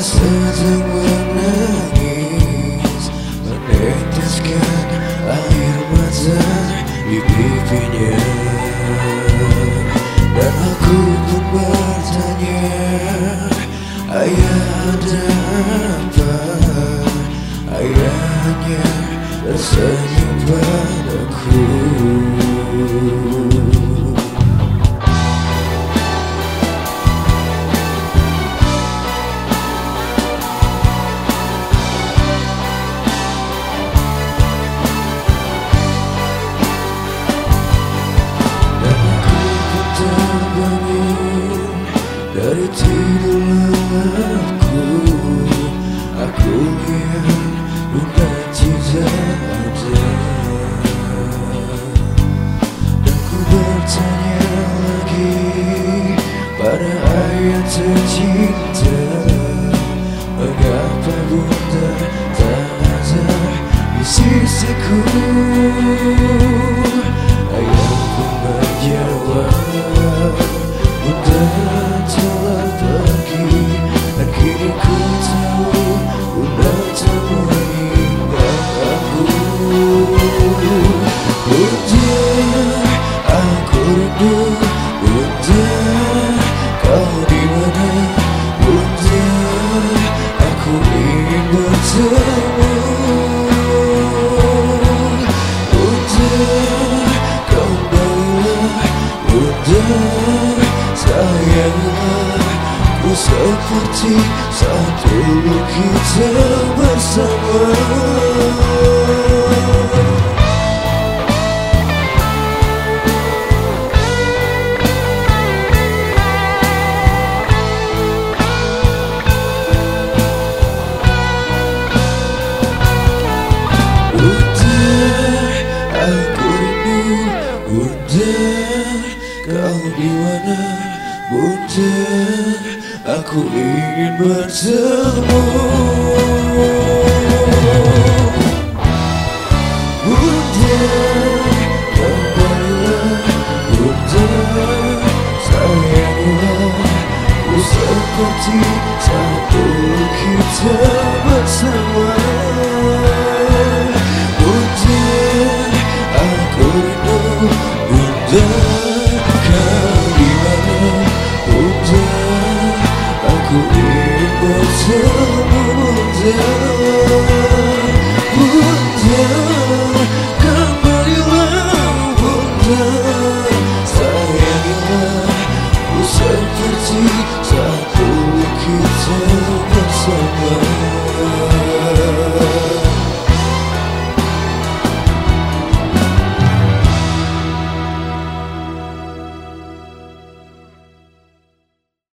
sedang menangis, meneteskan air mata di pipinya. Dan aku pun bertanya, ayah ada apa? Ayah hanya tersenyum padaku. Terbangun dari tidur aku lihat bunda tidak ada. Dan ku bertanya lagi pada ayah tercinta, mengapa bunda tak ada di sisiku? Ayah pun menjawab, bunda telah pergi, dan kini ku tahu bunda tak meninggal aku. Bunda, aku rindu. Bunda, kau di mana? Bunda, aku ingin bertemu. Bunda, sayanglah, ku seperti saat dulu kita bersama. Bunda, aku rindu. Bunda, kau di mana? Bunda, aku ingin bertemu. Bunda, kembalilah. Bunda, sayanglah, ku seperti saat dulu kita bersama. Bunda, aku rindu. Bunda, aku ingin bertemu. Bunda.